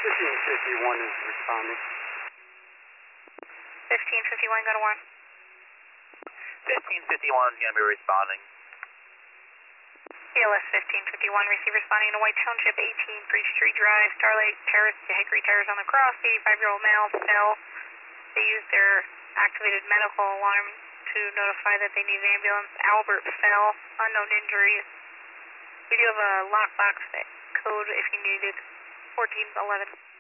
1551 is responding. 1551, got a 1. 1551 is going to be responding. ELS 1551, receive responding to White Township, 18 Bridge Street Drive, Starlight Terrace, Hickory Terrace on the cross. 85-year-old male fell. They used their activated medical alarm to notify that they need an ambulance. Albert fell, unknown injuries. We do have a lockbox code if you need it, 1411.